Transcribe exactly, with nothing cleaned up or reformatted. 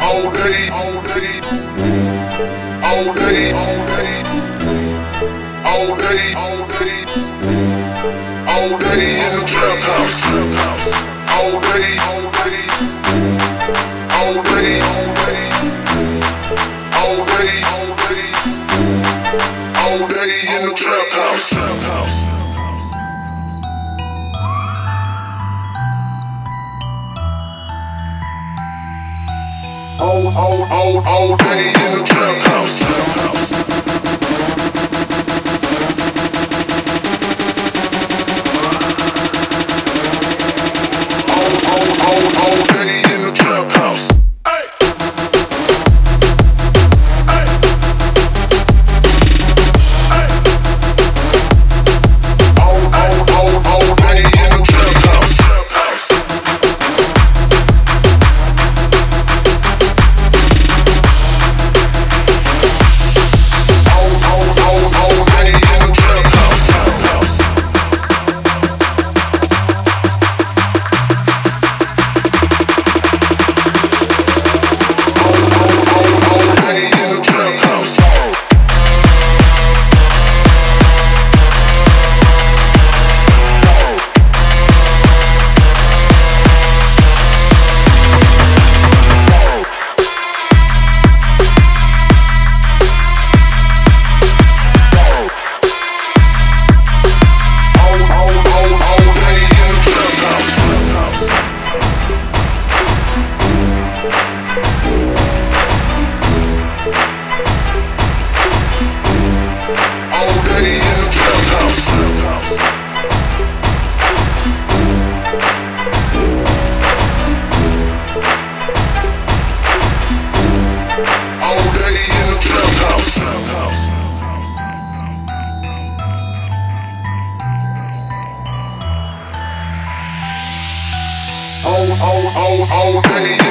all day, all day, all day, all day, all day, all day, all day in the trap house, all day, all day, all day, all day, all day, all day, all day in the trap house, trap house. All, all, all, all day in the trap house, trap house. All, all, all, all day in the trap house. All, all, all, all day.